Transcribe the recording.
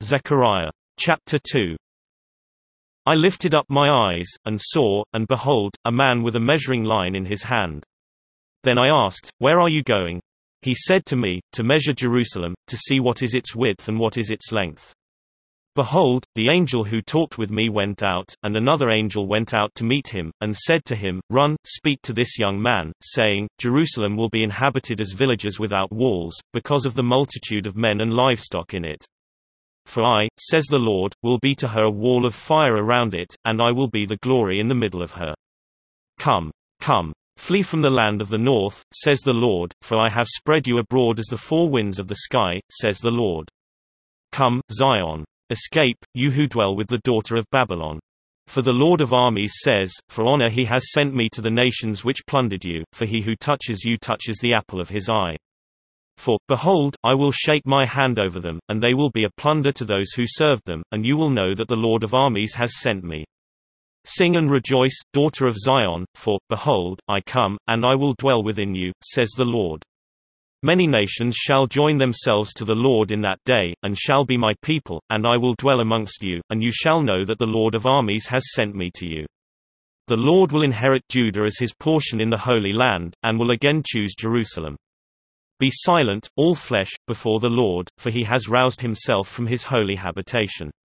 Zechariah. Chapter 2. I lifted up my eyes, and saw, and behold, a man with a measuring line in his hand. Then I asked, Where are you going? He said to me, To measure Jerusalem, to see what is its width and what is its length. Behold, the angel who talked with me went out, and another angel went out to meet him, and said to him, Run, speak to this young man, saying, Jerusalem will be inhabited as villages without walls, because of the multitude of men and livestock in it. For I, says the Lord, will be to her a wall of fire around it, and I will be the glory in the middle of her. Come, come, flee from the land of the north, says the Lord, for I have spread you abroad as the four winds of the sky, says the Lord. Come, Zion. Escape, you who dwell with the daughter of Babylon. For the Lord of armies says, For honor he has sent me to the nations which plundered you, for he who touches you touches the apple of his eye. For, behold, I will shake my hand over them, and they will be a plunder to those who serve them, and you will know that the Lord of armies has sent me. Sing and rejoice, daughter of Zion, for, behold, I come, and I will dwell within you, says the Lord. Many nations shall join themselves to the Lord in that day, and shall be my people, and I will dwell amongst you, and you shall know that the Lord of armies has sent me to you. The Lord will inherit Judah as his portion in the Holy Land, and will again choose Jerusalem. Be silent, all flesh, before the Lord, for he has roused himself from his holy habitation.